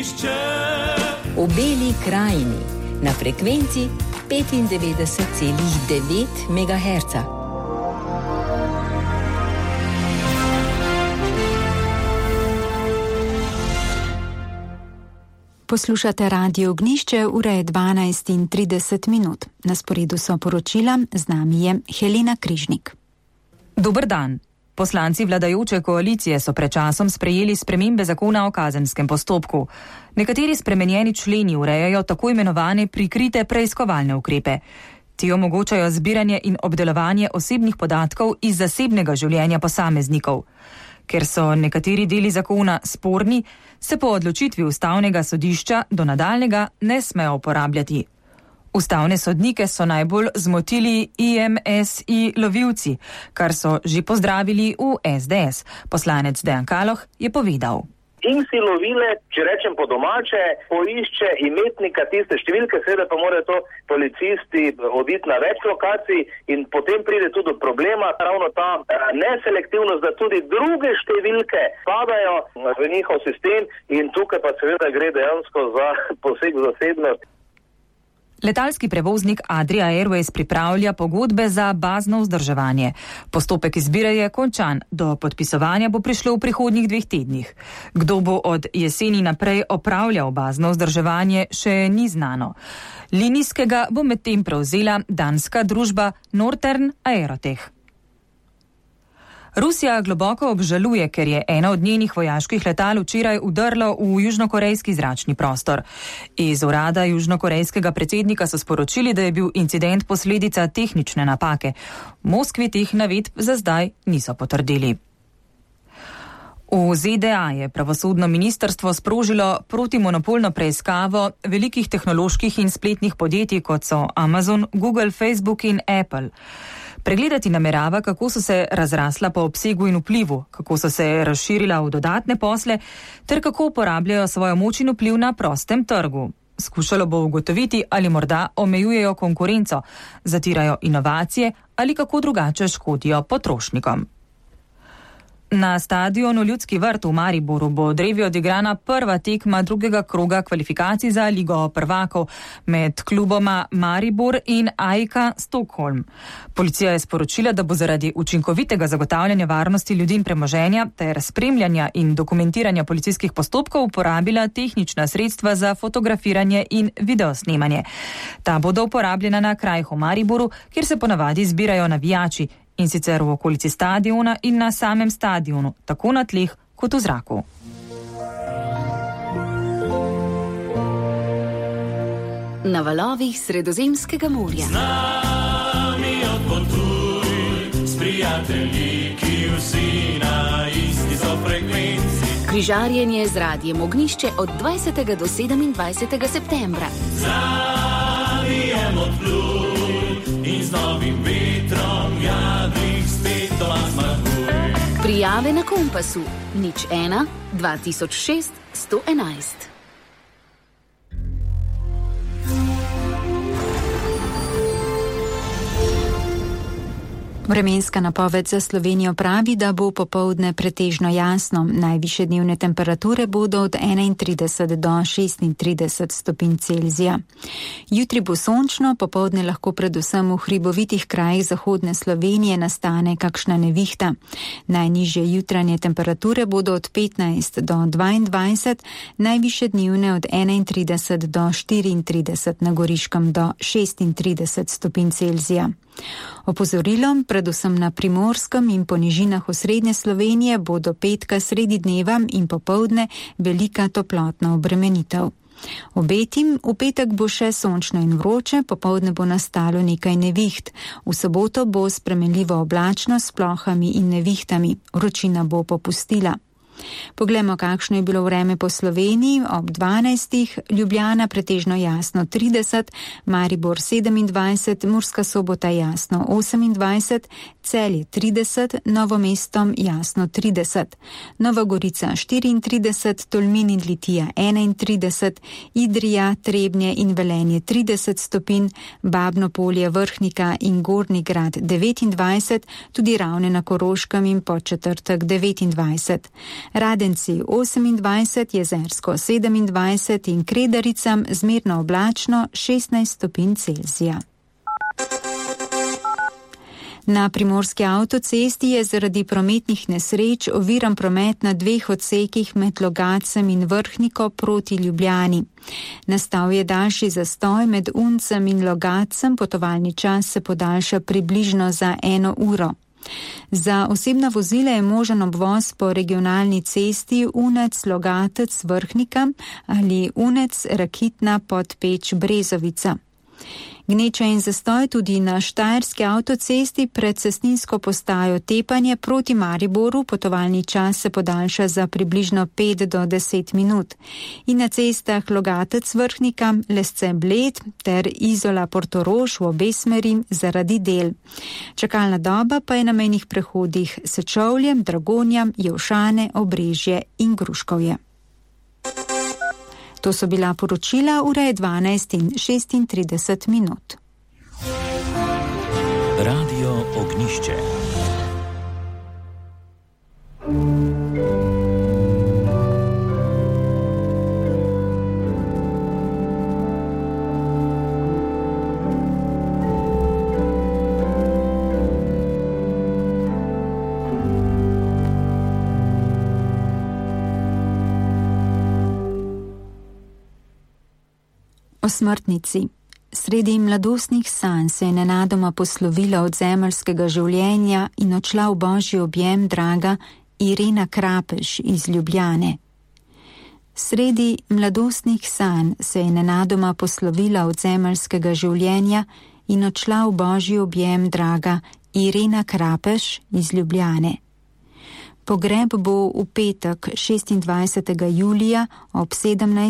V Beli krajini na frekvenci 95,9 MHz. Poslušate Radio Ognjišče, ura je 12:30. Na sporedu so poročila, z nami je Helena Križnik. Dober dan. Poslanci vladajoče koalicije so pred časom sprejeli spremembe zakona o kazenskem postopku. Nekateri spremenjeni členi urejajo tako imenovane prikrite preiskovalne ukrepe. Ti omogočajo zbiranje in obdelovanje osebnih podatkov iz zasebnega življenja posameznikov. Ker so nekateri deli zakona sporni, se po odločitvi ustavnega sodišča do nadaljnjega ne smejo uporabljati. Ustavne sodnike so najbolj zmotili IMSI lovilci, kar so že pozdravili v SDS. Poslanec Dejan Kaloh je povedal. IMSI lovile, če rečem po domače, poišče imetnika tiste številke, seveda pa morajo to policisti oditi na več lokacij in potem pride tudi do problema, ravno ta neselektivnost, da tudi druge številke padajo v njihov sistem in tukaj pa seveda gre dejansko za poseg v zasebnost. Letalski prevoznik Adria Airways pripravlja pogodbe za bazno vzdrževanje. Postopek izbire je končan, do podpisovanja bo prišlo v prihodnjih 2 tednih. Kdo bo od jeseni naprej opravljal bazno vzdrževanje, še ni znano. Linijskega bo medtem prevzela danska družba Northern Aerotech. Rusija globoko obžaluje, ker je eno od njenih vojaških letal včeraj udrlo v južnokorejski zračni prostor. Iz urada južnokorejskega predsednika so sporočili, da je bil incident posledica tehnične napake. V Moskvi teh navedb za zdaj niso potrdili. V ZDA je pravosodno ministrstvo sprožilo protimonopolno preiskavo velikih tehnoloških in spletnih podjetij, kot so Amazon, Google, Facebook in Apple. Pregledati namerava, kako so se razrasla po obsegu in vplivu, kako so se razširila v dodatne posle, ter kako uporabljajo svojo moč in vpliv na prostem trgu. Skušalo bo ugotoviti, ali morda omejujejo konkurenco, zatirajo inovacije ali kako drugače škodijo potrošnikom. Na stadionu Ljudski vrt v Mariboru bo drevi odigrana prva tekma drugega kroga kvalifikacij za Ligo prvakov med kluboma Maribor in AIK Stockholm. Policija je sporočila, da bo zaradi učinkovitega zagotavljanja varnosti ljudi in premoženja ter spremljanja in dokumentiranja policijskih postopkov uporabila tehnična sredstva za fotografiranje in videosnemanje. Ta bodo uporabljena na krajih v Mariboru, kjer se ponavadi zbirajo navijači, in sicer v okolici stadiona in na samem stadionu, tako na tleh kot v zraku. Na valovih Sredozemskega morja. Z nami odpotuj, s prijatelji, ki vsi na isti so frekvenci. Križarjenje z Radijem Ognjišče od 20. do 27. septembra. Zavijem odpluj in z novim vetrom jadrih spet do vas mahuj. Prijave na Kompasu 01 2006 111. Vremenska napoved za Slovenijo pravi, da bo popoldne pretežno jasno. Najvišje dnevne temperature bodo od 31 do 36 stopinj Celzija. Jutri bo sončno, popoldne lahko predvsem v hribovitih krajih zahodne Slovenije nastane kakšna nevihta. Najnižje jutranje temperature bodo od 15 do 22, najvišje dnevne od 31 do 34, na Goriškem do 36 stopinj Celzija. Opozorilom, predvsem na Primorskem in po nižinah osrednje Slovenije, bo do petka sredi dneva in popoldne velika toplotna obremenitev. Obetim, v petek bo še sončno in vroče, popoldne bo nastalo nekaj neviht. V soboto bo spremenljivo oblačno s plohami in nevihtami, vročina bo popustila. Poglejmo, kakšno je bilo vreme po Sloveniji. Ob 12. Ljubljana pretežno jasno 30, Maribor 27, Murska Sobota jasno 28, Celje 30, Novo mesto jasno 30, Nova Gorica 34, Tolmin in Litija 31, Idrija, Trebnje in Velenje 30 stopinj, Babno Polje, Vrhnika in Gornji Grad 29, tudi Ravne na Koroškem in Podčetrtek 29. Radenci 28, Jezersko 27 in Kredaricam zmerno oblačno 16 stopinj Celzija. Na primorski avtocesti je zaradi prometnih nesreč oviran promet na 2 odsekih med Logacem in Vrhniko proti Ljubljani. Nastal je daljši zastoj med Uncem in Logacem, potovalni čas se podaljša približno za 1 uro. Za osebna vozila je možen obvoz po regionalni cesti Unec-Logatec-Vrhnika ali Unec-Rakitna pod Peč-Brezovica. Gneča in zastoj tudi na štajerski avtocesti pred cestninsko postajo Tepanje proti Mariboru, potovalni čas se podaljša za približno 5 do 10 minut. In na cestah Logatec-Vrhnika, Lesce-Bled ter Izola-Portorož v obe smeri zaradi del. Čakalna doba pa je na mejnih prehodih Sečovlje, Dragonja, Jevšane, Obrežje in Gruškovje. To so bila poročila, ura je 12:36 minut. Radio Ognišče. O smrtnici. Sredi mladostnih sanj se je nenadoma poslovila od zemeljskega življenja in odšla v božji objem draga Irena Krapež iz Ljubljane. Sredi mladostnih sanj se je nenadoma poslovila od zemeljskega življenja in odšla v božji objem draga Irena Krapež iz Ljubljane. Pogreb bo v petek 26. julija ob 17.